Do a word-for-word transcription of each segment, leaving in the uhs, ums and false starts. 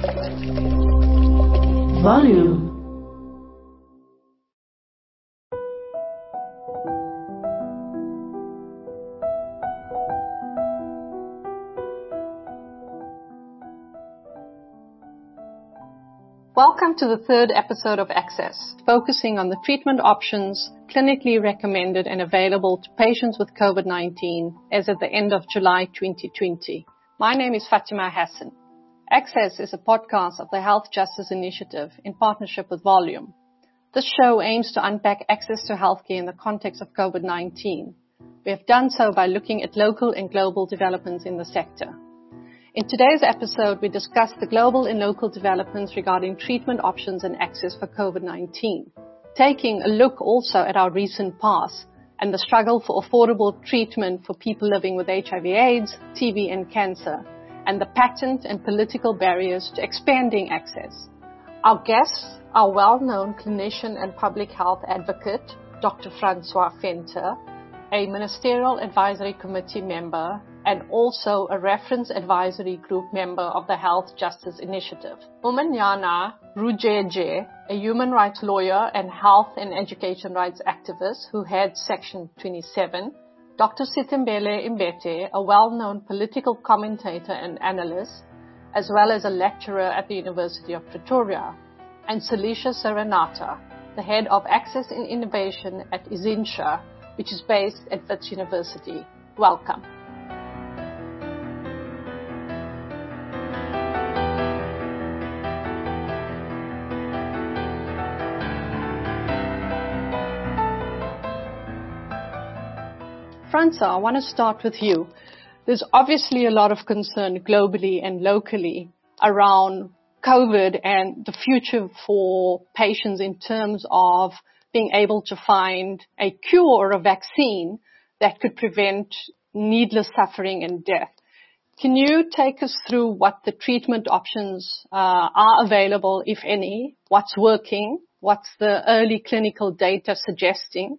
Volume. Welcome to the third episode of Access, focusing on the treatment options clinically recommended and available to patients with COVID nineteen as at the end of July twenty twenty. My name is Fatima Hassan. Access is a podcast of the Health Justice Initiative in partnership with Volume. This show aims to unpack access to healthcare in the context of COVID nineteen. We have done so by looking at local and global developments in the sector. In today's episode, we discuss the global and local developments regarding treatment options and access for COVID nineteen, taking a look also at our recent past and the struggle for affordable treatment for people living with H I V AIDS, T B and cancer, and the patent and political barriers to expanding access. Our guests are well-known clinician and public health advocate, Doctor Francois Venter, a Ministerial Advisory Committee member, and also a reference advisory group member of the Health Justice Initiative. Umanyana Rujeje, a human rights lawyer and health and education rights activist who heads Section twenty-seven. Doctor Sitembele Mbete, a well-known political commentator and analyst, as well as a lecturer at the University of Pretoria. And Salisha Serenata, the head of Access and Innovation at Izinsha, which is based at Wits University. Welcome. Francois, I want to start with you. There's obviously a lot of concern globally and locally around COVID and the future for patients in terms of being able to find a cure or a vaccine that could prevent needless suffering and death. Can you take us through what the treatment options uh, are available, if any, what's working, what's the early clinical data suggesting,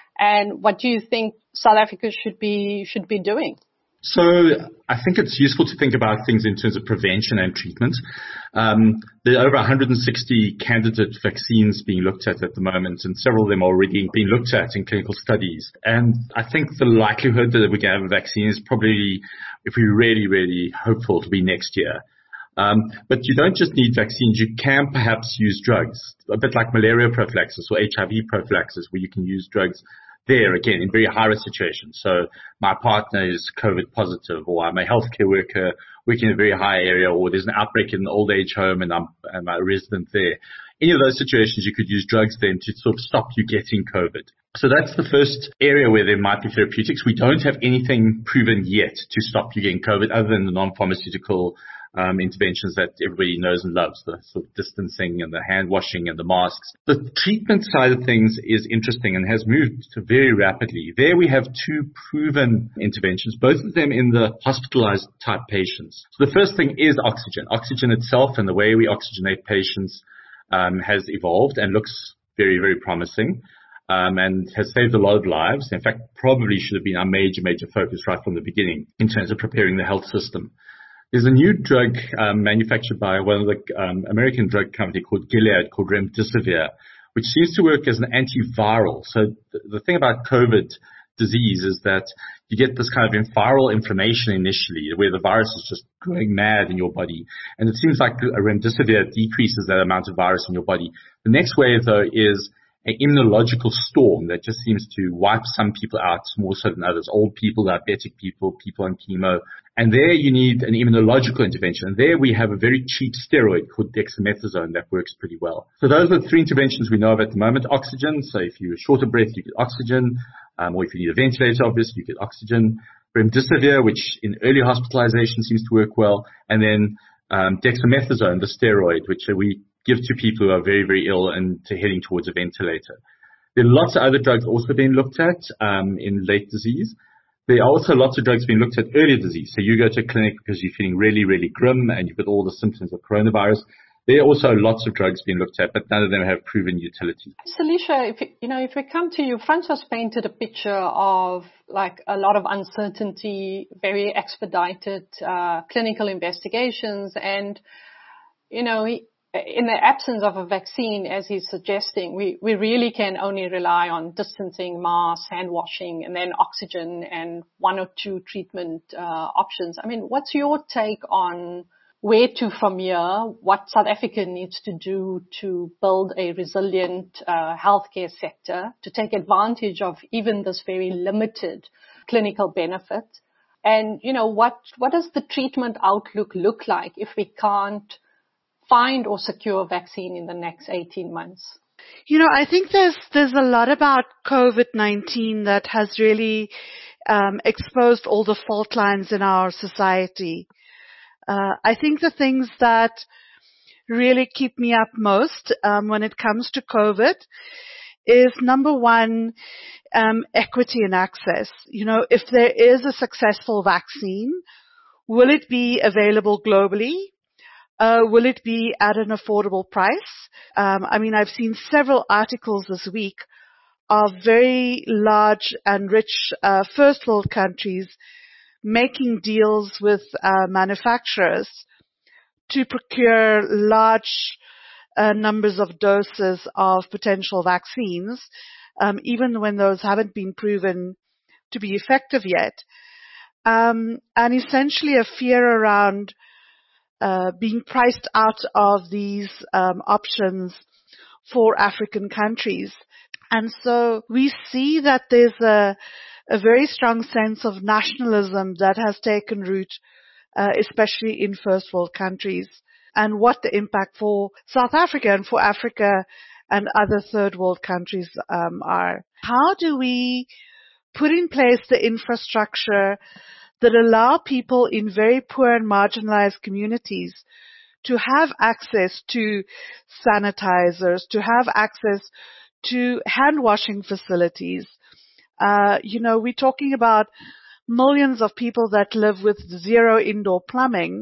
and what do you think South Africa should be should be doing? So I think it's useful to think about things in terms of prevention and treatment. Um, there are over one hundred sixty candidate vaccines being looked at at the moment, and several of them are already being looked at in clinical studies. And I think the likelihood that we can have a vaccine is probably, if we're really, really hopeful, to be next year. Um, but you don't just need vaccines. You can perhaps use drugs, a bit like malaria prophylaxis or H I V prophylaxis, where you can use drugs there, again, in very high-risk situations. So my partner is COVID positive, or I'm a healthcare worker working in a very high area, or there's an outbreak in an old age home and I'm, I'm a resident there. Any of those situations, you could use drugs then to sort of stop you getting COVID. So that's the first area where there might be therapeutics. We don't have anything proven yet to stop you getting COVID other than the non-pharmaceutical Um, interventions that everybody knows and loves, the sort of distancing and the hand washing and the masks. The treatment side of things is interesting and has moved very rapidly. There we have two proven interventions, both of them in the hospitalized type patients. So the first thing is oxygen. Oxygen itself and the way we oxygenate patients um, has evolved and looks very, very promising. Um, and has saved a lot of lives. In fact, probably should have been our major, major focus right from the beginning in terms of preparing the health system. There's a new drug um, manufactured by one of the um, American drug company called Gilead called Remdesivir, which seems to work as an antiviral. So th- the thing about COVID disease is that you get this kind of viral inflammation initially where the virus is just going mad in your body. And it seems like a Remdesivir decreases that amount of virus in your body. The next wave, though, is an immunological storm that just seems to wipe some people out more so than others, old people, diabetic people, people on chemo. And there you need an immunological intervention. And there we have a very cheap steroid called dexamethasone that works pretty well. So those are the three interventions we know of at the moment. Oxygen, so if you're short of breath, you get oxygen. Um, or if you need a ventilator, obviously, you get oxygen. Remdesivir, which in early hospitalization seems to work well. And then um, dexamethasone, the steroid, which we give to people who are very, very ill and to heading towards a ventilator. There are lots of other drugs also being looked at um, in late disease. There are also lots of drugs being looked at earlier disease. So you go to a clinic because you're feeling really, really grim and you've got all the symptoms of coronavirus. There are also lots of drugs being looked at, but none of them have proven utility. Salisha, if you know, if we come to you, Francois painted a picture of like a lot of uncertainty, very expedited uh, clinical investigations, and you know, he, in the absence of a vaccine, as he's suggesting, we, we really can only rely on distancing, masks, hand washing, and then oxygen and one or two treatment uh, options. I mean, what's your take on where to from here, what South Africa needs to do to build a resilient uh, healthcare sector to take advantage of even this very limited clinical benefit? And, you know, what, what does the treatment outlook look like if we can't find or secure a vaccine in the next eighteen months? You know, I think there's, there's a lot about COVID nineteen that has really um, exposed all the fault lines in our society. Uh, I think the things that really keep me up most um, when it comes to COVID is, number one, um, equity and access. You know, if there is a successful vaccine, will it be available globally? Uh, will it be at an affordable price? Um, I mean, I've seen several articles this week of very large and rich uh, first world countries making deals with uh, manufacturers to procure large uh, numbers of doses of potential vaccines, um, even when those haven't been proven to be effective yet. Um, and essentially a fear around uh, being priced out of these um, options for African countries. And so we see that there's a a very strong sense of nationalism that has taken root, uh, especially in first world countries, and what the impact for South Africa and for Africa and other third world countries um, are. How do we put in place the infrastructure that allow people in very poor and marginalized communities to have access to sanitizers, to have access to hand washing facilities? Uh, you know, we're talking about millions of people that live with zero indoor plumbing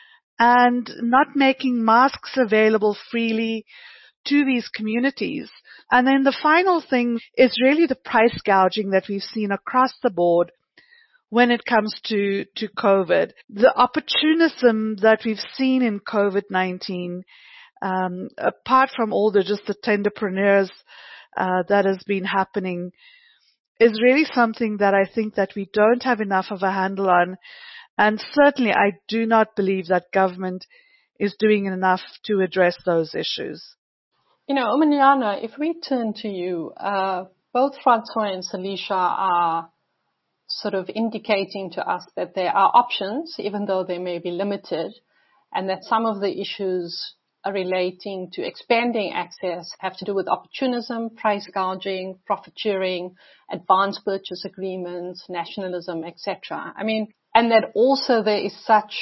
and not making masks available freely to these communities. And then the final thing is really the price gouging that we've seen across the board when it comes to, to COVID. The opportunism that we've seen in COVID nineteen, um, apart from all the just the tenderpreneurs uh, that has been happening, is really something that I think that we don't have enough of a handle on. And certainly I do not believe that government is doing enough to address those issues. You know, Umanyana, if we turn to you, uh, both Francois and Salisha are sort of indicating to us that there are options, even though they may be limited, and that some of the issues relating to expanding access have to do with opportunism, price gouging, profiteering, advance purchase agreements, nationalism, et cetera. I mean, and that also there is such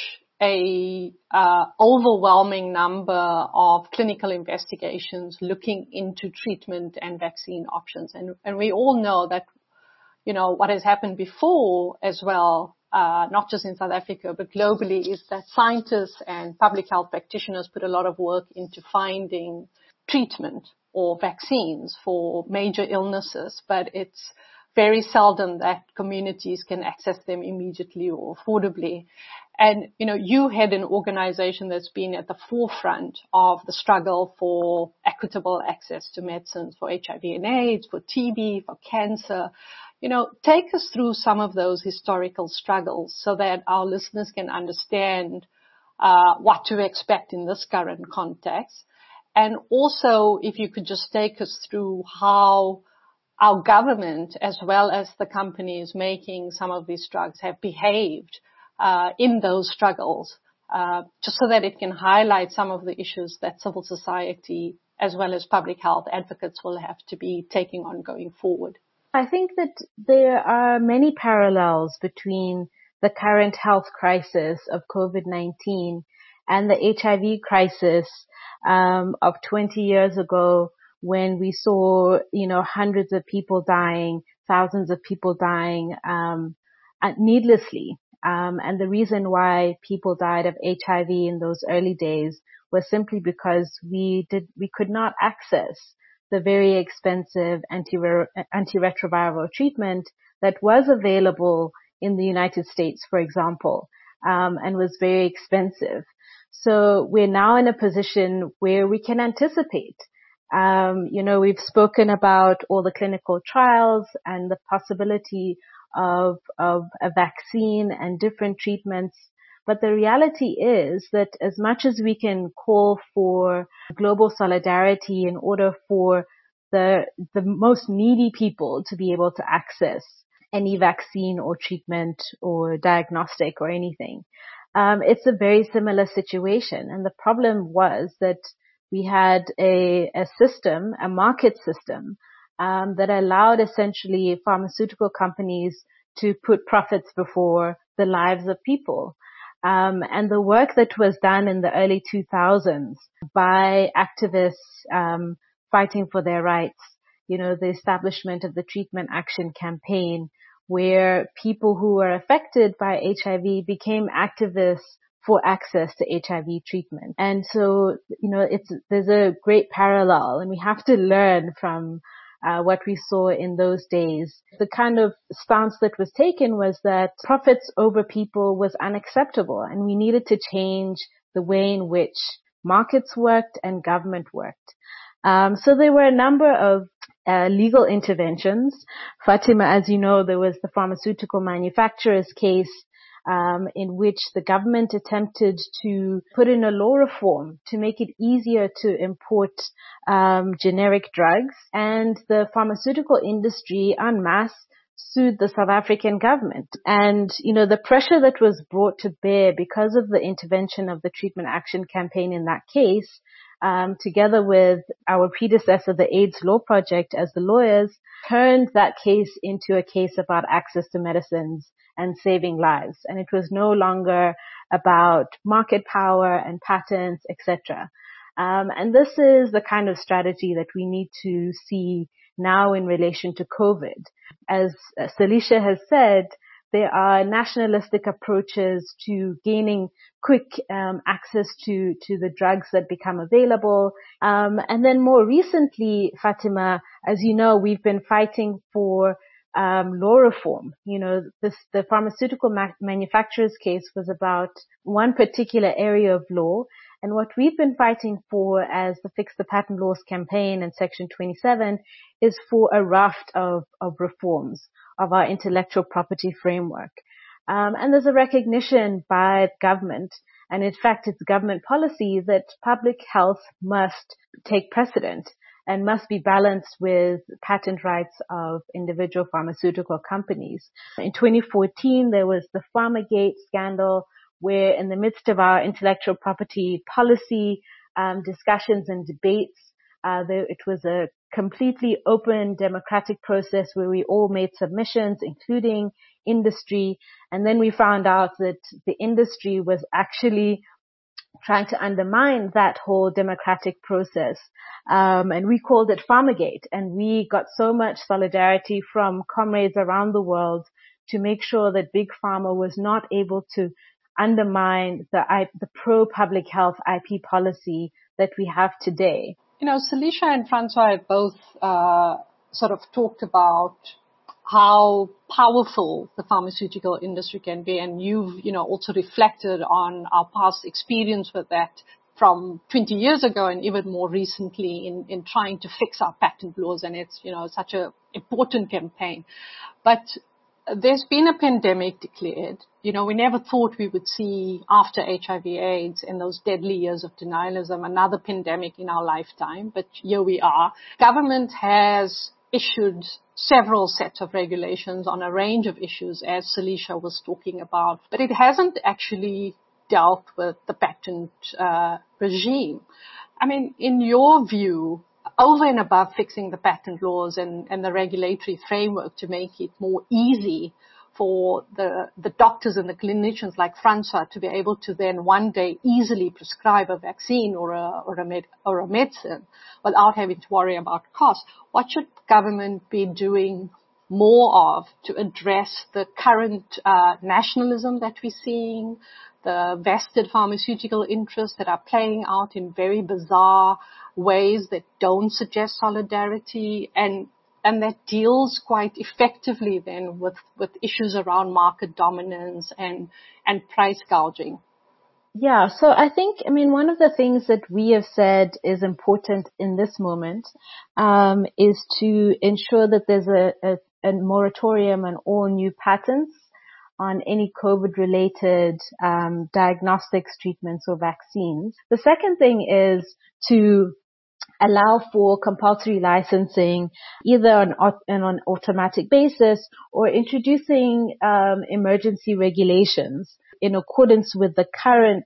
a uh, overwhelming number of clinical investigations looking into treatment and vaccine options. And, and we all know that, you know, what has happened before as well, Uh, not just in South Africa, but globally, is that scientists and public health practitioners put a lot of work into finding treatment or vaccines for major illnesses, but it's very seldom that communities can access them immediately or affordably. And, you know, you had an organization that's been at the forefront of the struggle for equitable access to medicines for H I V and AIDS, for T B, for cancer. You know, take us through some of those historical struggles so that our listeners can understand uh, what to expect in this current context. And also, if you could just take us through how our government, as well as the companies making some of these drugs, have behaved uh, in those struggles, uh, just so that it can highlight some of the issues that civil society, as well as public health advocates, will have to be taking on going forward. I think that there are many parallels between the current health crisis of COVID nineteen and the H I V crisis um, of twenty years ago, when we saw, you know, hundreds of people dying, thousands of people dying um, needlessly. Um, and the reason why people died of H I V in those early days was simply because we did we could not access the very expensive anti- antiretroviral treatment that was available in the United States, for example, um, and was very expensive. So we're now in a position where we can anticipate. Um, you know, we've spoken about all the clinical trials and the possibility of, of a vaccine and different treatments. But the reality is that as much as we can call for global solidarity in order for the, the most needy people to be able to access any vaccine or treatment or diagnostic or anything, um, it's a very similar situation. And the problem was that we had a, a system, a market system, um, that allowed essentially pharmaceutical companies to put profits before the lives of people. Um, and the work that was done in the early two thousands by activists um, fighting for their rights, you know, the establishment of the Treatment Action Campaign, where people who were affected by H I V became activists for access to H I V treatment. And so, you know, it's there's a great parallel, and we have to learn from Uh, what we saw in those days. The kind of stance that was taken was that profits over people was unacceptable, and we needed to change the way in which markets worked and government worked. Um, so there were a number of uh, legal interventions. Fatima, as you know, there was the pharmaceutical manufacturers case, Um, in which the government attempted to put in a law reform to make it easier to import um, generic drugs, and the pharmaceutical industry en masse sued the South African government. And, you know, the pressure that was brought to bear because of the intervention of the Treatment Action Campaign in that case, um, together with our predecessor, the AIDS Law Project, as the lawyers, turned that case into a case about access to medicines and saving lives. And it was no longer about market power and patents, et cetera. Um, and this is the kind of strategy that we need to see now in relation to COVID. As uh, Salisha has said, there are nationalistic approaches to gaining quick um, access to, to the drugs that become available. Um, and then more recently, Fatima, as you know, we've been fighting for um, law reform. You know, this, the pharmaceutical ma- manufacturers case was about one particular area of law. And what we've been fighting for as the Fix the Patent Laws campaign and Section twenty-seven is for a raft of, of reforms of our intellectual property framework. Um, and there's a recognition by government, and in fact it's government policy, that public health must take precedent and must be balanced with patent rights of individual pharmaceutical companies. In twenty fourteen, there was the Pharmagate scandal, where in the midst of our intellectual property policy um, discussions and debates, uh, there, it was a completely open democratic process where we all made submissions, including industry. And then we found out that the industry was actually trying to undermine that whole democratic process. Um, and we called it Pharmagate. And we got so much solidarity from comrades around the world to make sure that Big Pharma was not able to undermine the, the pro-public health I P policy that we have today. You know, Salisha and Francois have both uh, sort of talked about how powerful the pharmaceutical industry can be, and you've, you know, also reflected on our past experience with that from twenty years ago and even more recently in, in trying to fix our patent laws, and it's, you know, such an important campaign. But there's been a pandemic declared. You know, we never thought we would see, after H I V AIDS and those deadly years of denialism, another pandemic in our lifetime. But here we are. Government has issued several sets of regulations on a range of issues, as Salisha was talking about. But it hasn't actually dealt with the patent uh, regime. I mean, in your view, over and above fixing the patent laws and, and the regulatory framework to make it more easy for the, the doctors and the clinicians like Francois to be able to then one day easily prescribe a vaccine or a, or a, med, or a medicine without having to worry about cost, what should government be doing more of to address the current uh, nationalism that we're seeing, the vested pharmaceutical interests that are playing out in very bizarre ways that don't suggest solidarity, and and that deals quite effectively then with, with issues around market dominance and, and price gouging? Yeah, so I think, I mean, one of the things that we have said is important in this moment um, is to ensure that there's a, a, a moratorium on all new patents on any COVID-related um, diagnostics, treatments, or vaccines. The second thing is to allow for compulsory licensing either on, on an automatic basis or introducing um, emergency regulations in accordance with the current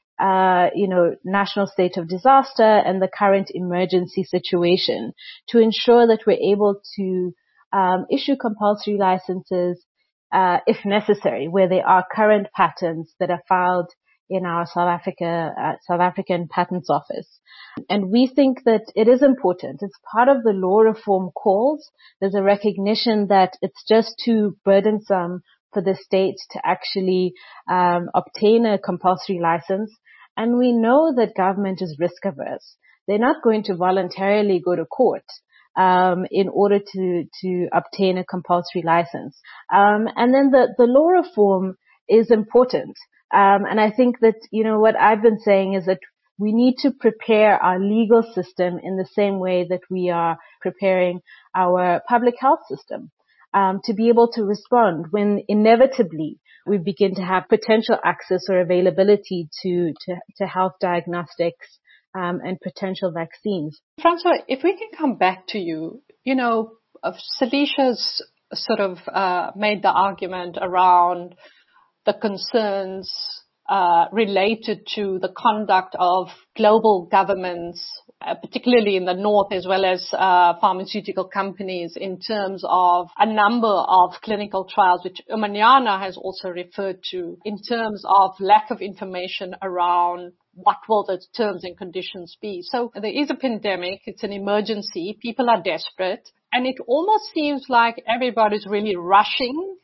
uh, you know, national state of disaster and the current emergency situation to ensure that we're able to um, issue compulsory licenses uh, if necessary, where there are current patents that are filed in our South Africa, uh, South African Patents Office. And we think that it is important. It's part of the law reform calls. There's a recognition that it's just too burdensome for the state to actually um, obtain a compulsory license. And we know that government is risk averse. They're not going to voluntarily go to court um, in order to to obtain a compulsory license. Um, and then the the law reform is important. Um, and I think that, you know, what I've been saying is that we need to prepare our legal system in the same way that we are preparing our public health system um, to be able to respond when inevitably we begin to have potential access or availability to, to, to health diagnostics um, and potential vaccines. Francois, if we can come back to you, you know, Salisha's sort of uh, made the argument around the concerns uh, related to the conduct of global governments, uh, particularly in the north, as well as uh, pharmaceutical companies, in terms of a number of clinical trials, which Umanyana has also referred to, in terms of lack of information around what will the terms and conditions be. So there is a pandemic, it's an emergency, people are desperate, and it almost seems like everybody's really rushing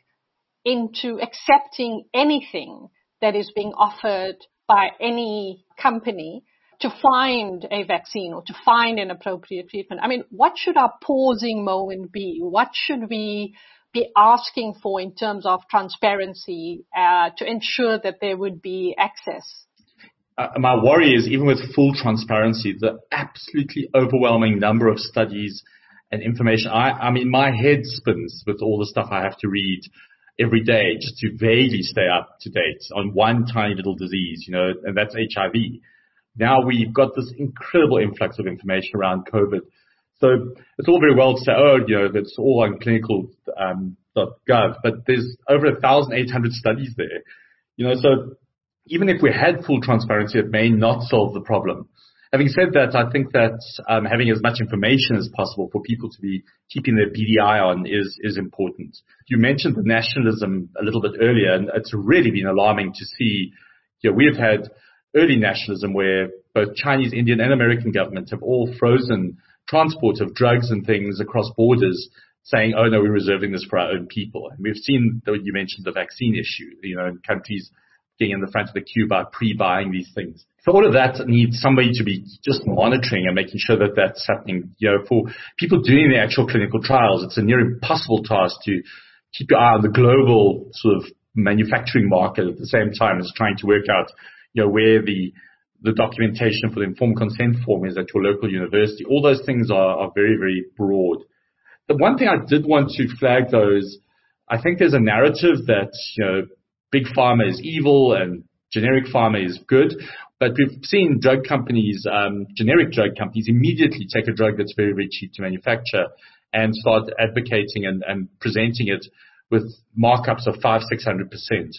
into accepting anything that is being offered by any company to find a vaccine or to find an appropriate treatment. I mean, what should our pausing moment be? What should we be asking for in terms of transparency uh, to ensure that there would be access? Uh, my worry is, even with full transparency, the absolutely overwhelming number of studies and information. I, I mean, my head spins with all the stuff I have to read every day just to vaguely stay up to date on one tiny little disease, you know, and that's H I V. Now we've got this incredible influx of information around COVID. So it's all very well to say, oh, you know, that's all on clinical um, .gov, but there's over one thousand eight hundred studies there. You know, so even if we had full transparency, it may not solve the problem. Having said that, I think that um, having as much information as possible for people to be keeping their P D I on is is important. You mentioned the nationalism a little bit earlier, and it's really been alarming to see. You know, we have had early nationalism where both Chinese, Indian, and American governments have all frozen transport of drugs and things across borders, saying, "Oh no, we're reserving this for our own people." And we've seen, though, you mentioned the vaccine issue. You know, in countries getting in the front of the queue by pre-buying these things. So all of that needs somebody to be just monitoring and making sure that that's happening. You know, for people doing the actual clinical trials, it's a near impossible task to keep your eye on the global sort of manufacturing market at the same time as trying to work out, you know, where the the documentation for the informed consent form is at your local university. All those things are, are very, very broad. The one thing I did want to flag, though, is I think there's a narrative that, you know, big pharma is evil and generic pharma is good. But we've seen drug companies, um, generic drug companies, immediately take a drug that's very, very cheap to manufacture and start advocating and, and presenting it with markups of five, six hundred percent.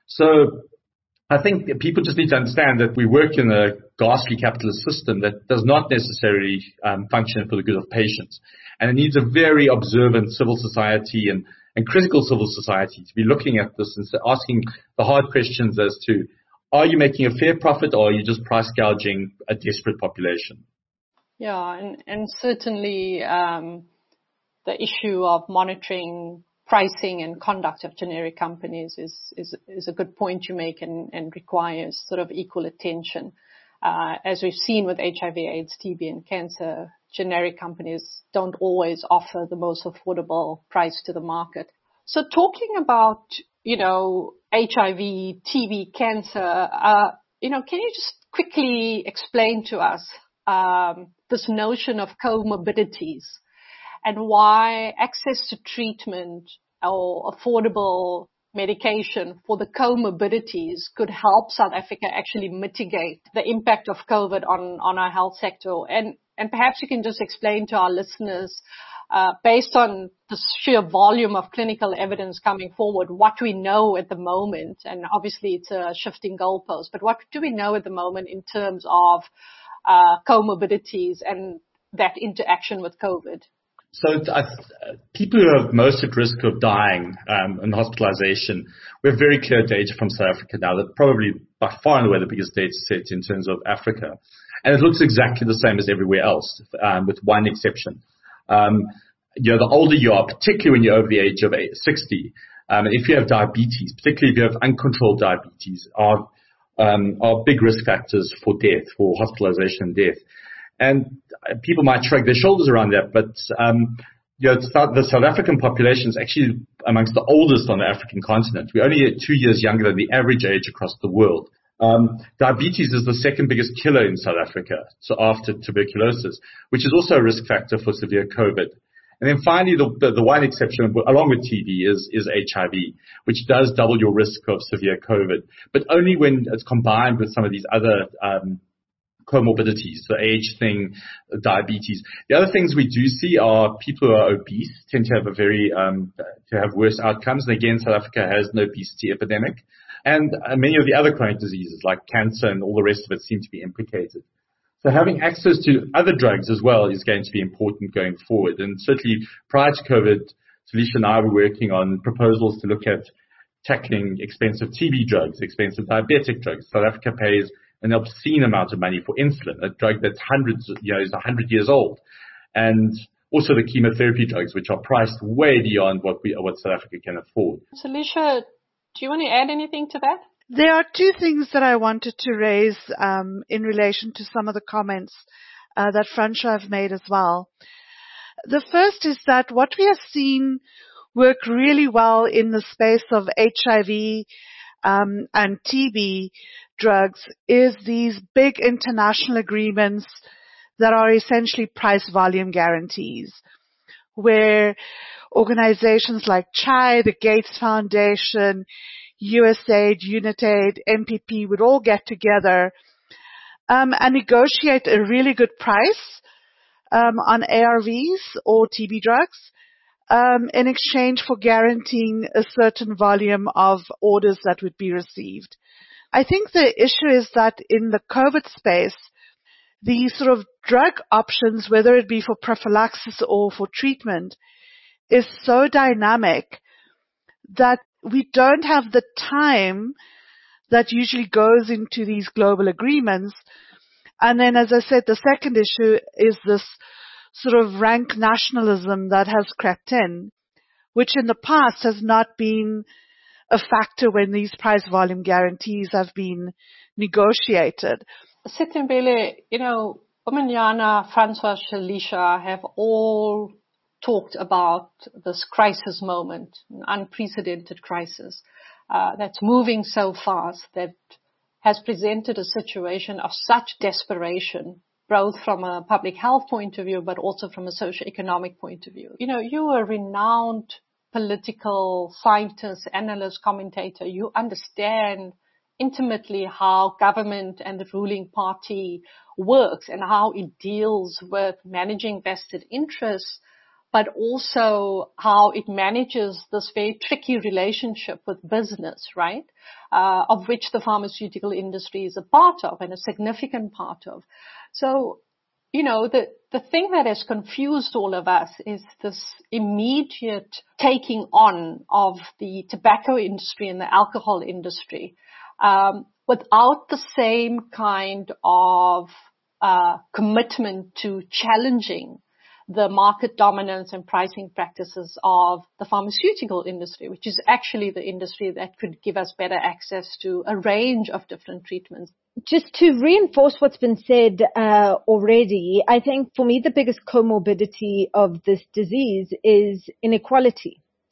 So I think that people just need to understand that we work in a ghastly capitalist system that does not necessarily um, function for the good of patients. And it needs a very observant civil society and, and critical civil society to be looking at this and asking the hard questions as to, are you making a fair profit or are you just price gouging a desperate population? Yeah, and, and certainly um, the issue of monitoring pricing and conduct of generic companies is, is, is a good point you make and, and requires sort of equal attention. Uh, as we've seen with H I V, AIDS, T B, and cancer, generic companies don't always offer the most affordable price to the market. So talking about, you know, H I V, T B, cancer, uh, you know, can you just quickly explain to us um, this notion of comorbidities and why access to treatment or affordable medication for the comorbidities could help South Africa actually mitigate the impact of COVID on, on our health sector? And, and perhaps you can just explain to our listeners, uh, based on the sheer volume of clinical evidence coming forward, what we know at the moment. And obviously it's a shifting goalpost, but what do we know at the moment in terms of uh, comorbidities and that interaction with COVID? So uh, people who are most at risk of dying um, and hospitalization, we have very clear data from South Africa now that probably by far and away the biggest data set in terms of Africa. And it looks exactly the same as everywhere else, um, with one exception. Um, you know, the older you are, particularly when you're over the age of sixty, um, and if you have diabetes, particularly if you have uncontrolled diabetes, are, um, are big risk factors for death, for hospitalization and death. And people might shrug their shoulders around that, but um, you know, the South African population is actually amongst the oldest on the African continent. We're only two years younger than the average age across the world. Um, diabetes is the second biggest killer in South Africa, so after tuberculosis, which is also a risk factor for severe COVID. And then finally, the, the, the one exception, along with T B, is, is H I V, which does double your risk of severe COVID, but only when it's combined with some of these other um, comorbidities, the age thing, diabetes. The other things we do see are people who are obese tend to have a very, um, to have worse outcomes. And again, South Africa has an obesity epidemic. And uh, many of the other chronic diseases like cancer and all the rest of it seem to be implicated. So having access to other drugs as well is going to be important going forward. And certainly prior to COVID, Felicia and I were working on proposals to look at tackling expensive T B drugs, expensive diabetic drugs. South Africa pays an obscene amount of money for insulin, a drug that's hundreds, you know, is a hundred years old, and also the chemotherapy drugs, which are priced way beyond what we, what South Africa can afford. Felicia, do you want to add anything to that? There are two things that I wanted to raise um, in relation to some of the comments uh, that Francois have made as well. The first is that what we have seen work really well in the space of H I V um, and T B drugs is these big international agreements that are essentially price volume guarantees, where organizations like C H I, the Gates Foundation, U S A I D, UNITAID, M P P would all get together um, and negotiate a really good price um, on A R Vs or T B drugs um, in exchange for guaranteeing a certain volume of orders that would be received. I think the issue is that in the COVID space, the sort of drug options, whether it be for prophylaxis or for treatment, is so dynamic that we don't have the time that usually goes into these global agreements. And then, as I said, the second issue is this sort of rank nationalism that has crept in, which in the past has not been a factor when these price volume guarantees have been negotiated. Sitembele, you know, Umanyana, Francois, Felicia have all talked about this crisis moment, an unprecedented crisis uh, that's moving so fast, that has presented a situation of such desperation, both from a public health point of view, but also from a socio-economic point of view. You know, you are a renowned political scientist, analyst, commentator. You understand intimately how government and the ruling party works and how it deals with managing vested interests, but also how it manages this very tricky relationship with business, right? Uh, of which the pharmaceutical industry is a part of and a significant part of. So, you know, the, the thing that has confused all of us is this immediate taking on of the tobacco industry and the alcohol industry, um, without the same kind of uh, commitment to challenging the market dominance and pricing practices of the pharmaceutical industry, which is actually the industry that could give us better access to a range of different treatments. Just to reinforce what's been said uh, already, I think for me the biggest comorbidity of this disease is inequality.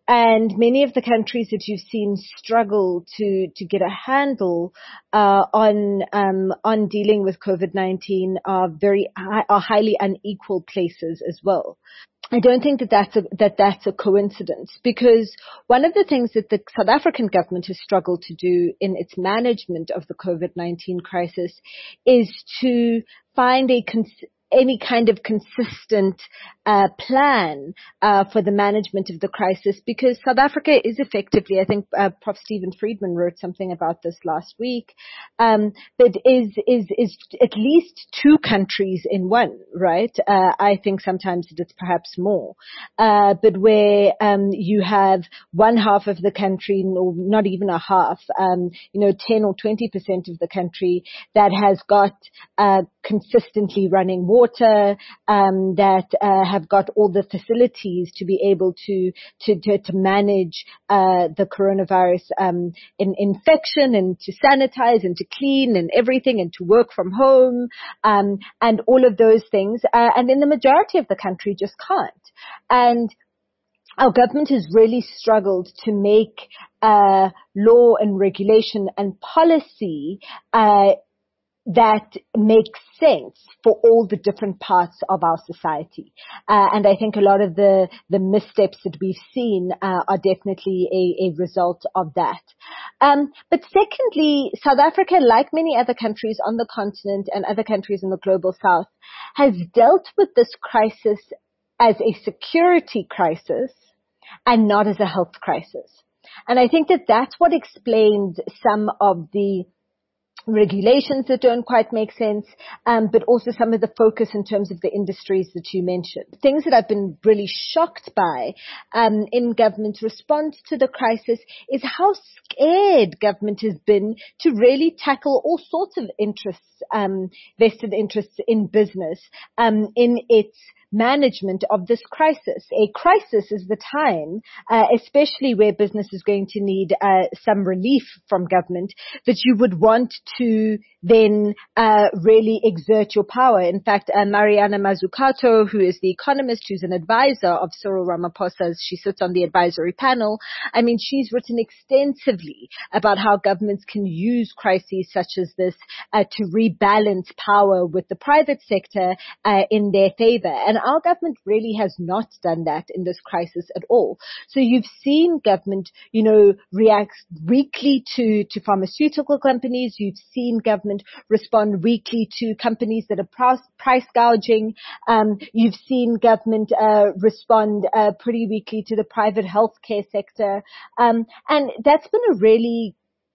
and many of the countries that you've seen struggle to, to get a handle uh, on um, on dealing with COVID nineteen are very are highly unequal places as well. I don't think that that's a, that that's a coincidence, because one of the things that the South African government has struggled to do in its management of the COVID nineteen crisis is to find a cons- any kind of consistent uh, plan uh, for the management of the crisis, because South Africa is effectively, I think uh, Professor Stephen Friedman wrote something about this last week, um, but is is is at least two countries in one, right? Uh, I think sometimes it's perhaps more, uh, but where um, you have one half of the country, or not even a half, um, you know, ten or twenty percent of the country that has got uh, consistently running water, um, that uh, have got all the facilities to be able to to to, to manage uh, the coronavirus um, in, infection, and to sanitize and to clean and everything, and to work from home, um, and all of those things. Uh, and then the majority of the country just can't. And our government has really struggled to make uh, law and regulation and policy uh, that makes sense for all the different parts of our society. Uh, and I think a lot of the, the missteps that we've seen uh, are definitely a, a result of that. Um, but secondly, South Africa, like many other countries on the continent and other countries in the global south, has dealt with this crisis as a security crisis and not as a health crisis. And I think that that's what explained some of the regulations that don't quite make sense, um, but also some of the focus in terms of the industries that you mentioned. Things that I've been really shocked by um, in government's response to the crisis is how scared government has been to really tackle all sorts of interests, um, vested interests in business, um, in its management of this crisis. A crisis is the time, uh, especially where business is going to need uh, some relief from government, that you would want to then uh, really exert your power. In fact, uh, Mariana Mazzucato, who is the economist, who's an advisor of Cyril Ramaphosa's, she sits on the advisory panel. I mean, she's written extensively about how governments can use crises such as this uh, to rebalance power with the private sector uh, in their favor. And our government really has not done that in this crisis at all. So you've seen government, you know, react weakly to, to pharmaceutical companies. You've seen government respond weakly to companies that are price, price gouging. Um, you've seen government uh, respond uh, pretty weakly to the private healthcare sector. Um, and that's been a really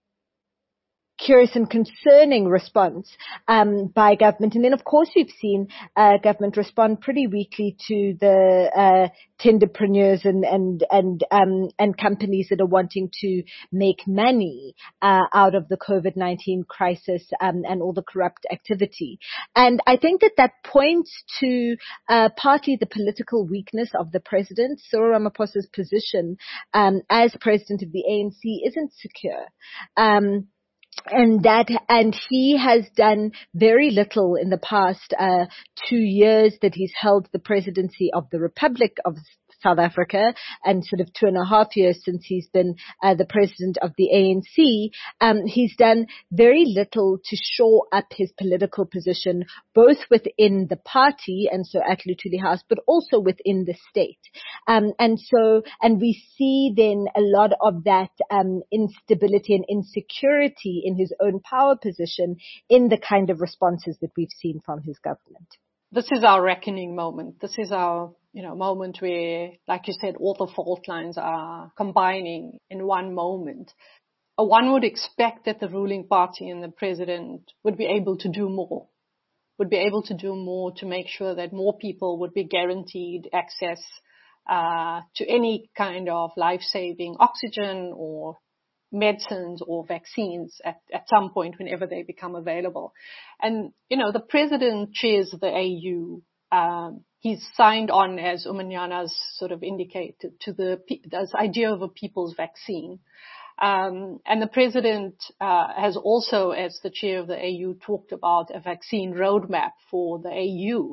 curious and concerning response um, by government. And then, of course, you've seen uh, government respond pretty weakly to the uh, tenderpreneurs and and and um, and companies that are wanting to make money uh, out of the COVID nineteen crisis um, and all the corrupt activity. And I think that that points to uh, partly the political weakness of the president. Cyril Ramaphosa's position um, as president of the A N C isn't secure. Um, And that, and he has done very little in the past uh, two years that he's held the presidency of the Republic of South Africa, and sort of two and a half years since he's been uh, the president of the A N C. Um, he's done very little to shore up his political position, both within the party, and so at Luthuli House, but also within the state. Um, and so, and we see then a lot of that um, instability and insecurity in his own power position in the kind of responses that we've seen from his government. This is our reckoning moment. This is our, you know, moment where, like you said, all the fault lines are combining in one moment. One would expect that the ruling party and the president would be able to do more, would be able to do more to make sure that more people would be guaranteed access uh, to any kind of life-saving oxygen or medicines or vaccines at, at some point whenever they become available. And, you know, the president chairs the A U. Um, he's signed on, as Umanyana's sort of indicated, to the this idea of a people's vaccine. Um, and the president uh, has also, as the chair of the A U, talked about a vaccine roadmap for the A U.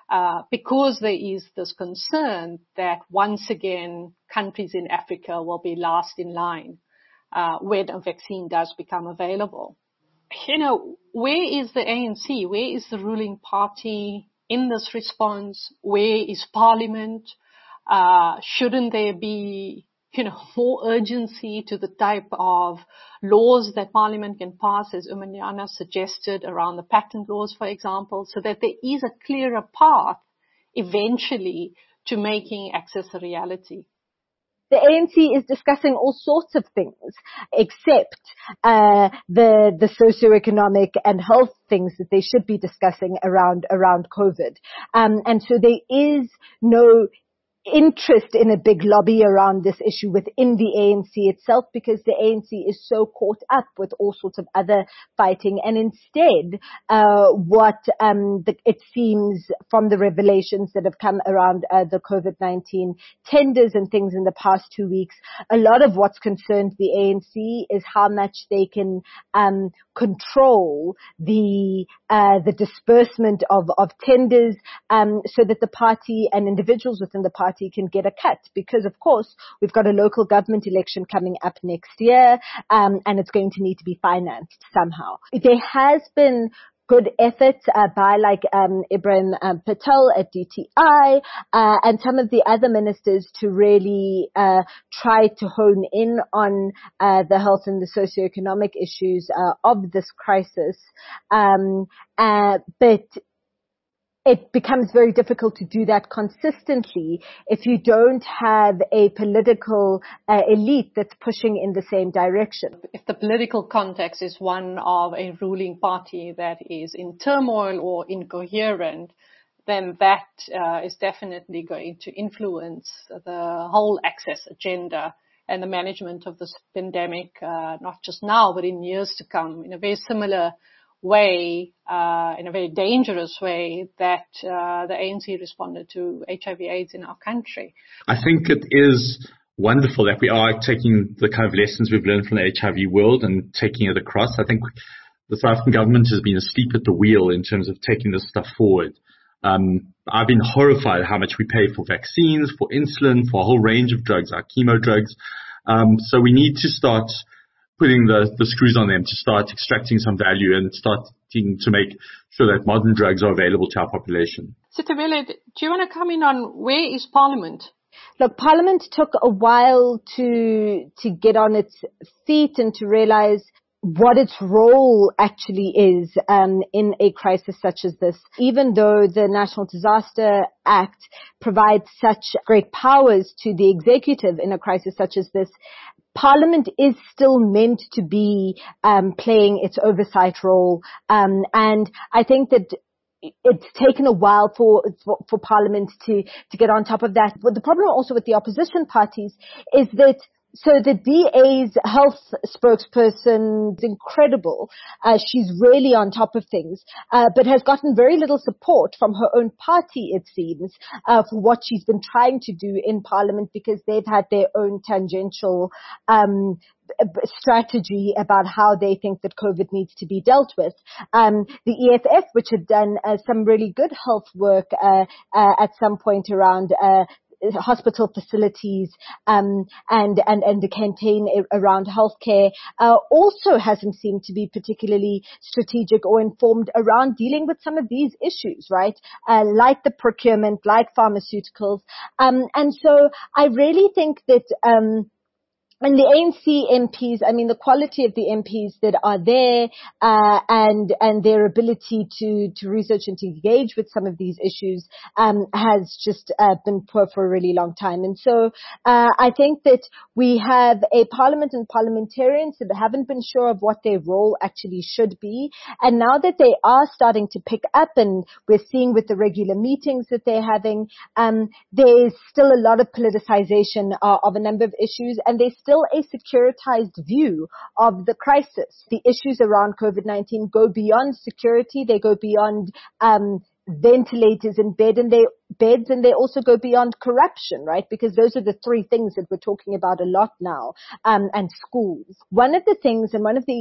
uh, because there is this concern that once again countries in Africa will be last in line uh, when a vaccine does become available. You know, where is the A N C? Where is the ruling party in this response? Where is Parliament? Uh, shouldn't there be, you know, more urgency to the type of laws that Parliament can pass, as Umanyana suggested, around the patent laws, for example, so that there is a clearer path eventually to making access a reality? The A N C is discussing all sorts of things except uh, the the socioeconomic and health things that they should be discussing around around COVID. Um, and so there is no interest in a big lobby around this issue within the A N C itself, because the A N C is so caught up with all sorts of other fighting. And instead, uh, what um, the, it seems from the revelations that have come around uh, the COVID nineteen tenders and things in the past two weeks, a lot of what's concerned the A N C is how much they can um, control the uh, the disbursement of, of tenders, um, so that the party and individuals within the party can get a cut, because of course we've got a local government election coming up next year, um, and it's going to need to be financed somehow. There has been good efforts uh, by like um, Ibrahim um, Patel at D T I uh, and some of the other ministers to really uh, try to hone in on uh, the health and the socioeconomic issues uh, of this crisis, um, uh, but it becomes very difficult to do that consistently if you don't have a political uh, elite that's pushing in the same direction. If the political context is one of a ruling party that is in turmoil or incoherent, then that uh, is definitely going to influence the whole access agenda and the management of this pandemic, uh, not just now, but in years to come, in a very similar way, uh, in a very dangerous way that uh, the A N C responded to H I V AIDS in our country. I think it is wonderful that we are taking the kind of lessons we've learned from the H I V world and taking it across. I think the South African government has been asleep at the wheel in terms of taking this stuff forward. Um, I've been horrified how much we pay for vaccines, for insulin, for a whole range of drugs, our chemo drugs. Um, so we need to start putting the, the screws on them to start extracting some value and starting to make sure that modern drugs are available to our population. Sitabele, do you want to come in on where is Parliament? Look, Parliament took a while to to get on its feet and to realize what its role actually is um, in a crisis such as this. Even though the National Disaster Act provides such great powers to the executive in a crisis such as this, Parliament is still meant to be um, playing its oversight role, um, and I think that it's taken a while for, for for Parliament to to get on top of that. But the problem also with the opposition parties is that. So the D A's health spokesperson is incredible. Uh, she's really on top of things, uh, but has gotten very little support from her own party, it seems, uh, for what she's been trying to do in Parliament, because they've had their own tangential um strategy about how they think that COVID needs to be dealt with. Um, the E F F, which had done uh, some really good health work uh, uh, at some point around uh hospital facilities, um, and, and, and the campaign around healthcare, uh, also hasn't seemed to be particularly strategic or informed around dealing with some of these issues, right? Uh, like the procurement, like pharmaceuticals. Um, and so I really think that, um, and the A N C M Ps, I mean, the quality of the M Ps that are there, uh, and, and their ability to, to research and to engage with some of these issues, um, has just, uh, been poor for a really long time. And so, uh, I think that we have a parliament and parliamentarians that haven't been sure of what their role actually should be. And now that they are starting to pick up, and we're seeing with the regular meetings that they're having, um, there's still a lot of politicization uh, of a number of issues, and there's still a securitized view of the crisis. The issues around COVID nineteen go beyond security. They go beyond um, ventilators in bed and they beds, and they also go beyond corruption, right? Because those are the three things that we're talking about a lot now, um, and schools. One of the things and one of the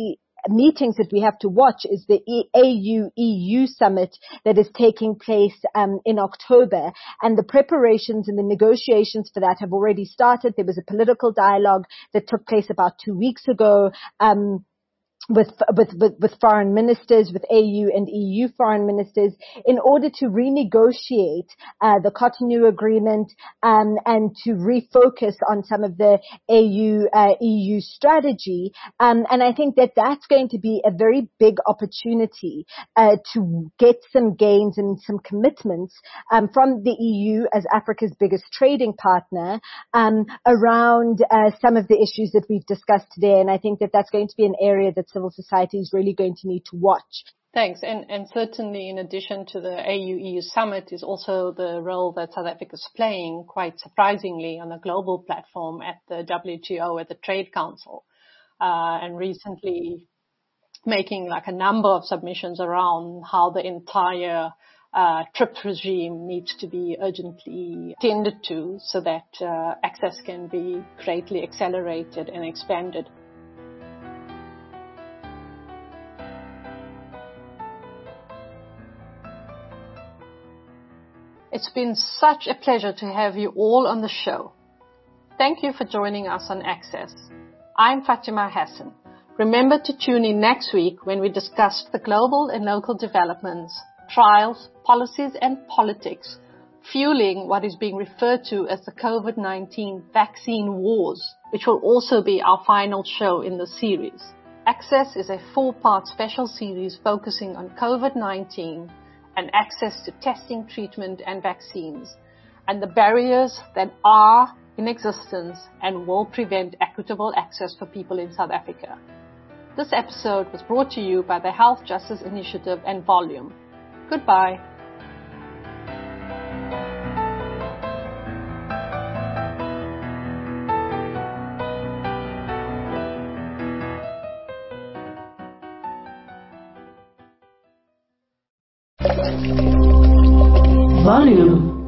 meetings that we have to watch is the A U E U summit that is taking place um, in October, and the preparations and the negotiations for that have already started. There was a political dialogue that took place about two weeks ago. Um, With, with, with, with foreign ministers, with A U and E U foreign ministers, in order to renegotiate uh, the Cotonou Agreement um, and to refocus on some of the A U, uh, E U strategy. Um, and I think that that's going to be a very big opportunity uh, to get some gains and some commitments um, from the E U as Africa's biggest trading partner um, around uh, some of the issues that we've discussed today. And I think that that's going to be an area that civil society is really going to need to watch. Thanks. And, and certainly in addition to the A U E U summit is also the role that South Africa is playing, quite surprisingly, on a global platform at the W T O, at the Trade Council, uh, and recently making like a number of submissions around how the entire uh, TRIPS regime needs to be urgently tended to so that uh, access can be greatly accelerated and expanded. It's been such a pleasure to have you all on the show. Thank you for joining us on Access. I'm Fatima Hassan. Remember to tune in next week when we discuss the global and local developments, trials, policies and politics fueling what is being referred to as the COVID nineteen vaccine wars, which will also be our final show in the series. Access is a four-part special series focusing on COVID nineteen and access to testing, treatment and vaccines, and the barriers that are in existence and will prevent equitable access for people in South Africa. This episode was brought to you by the Health Justice Initiative and Volume. Goodbye. Volume.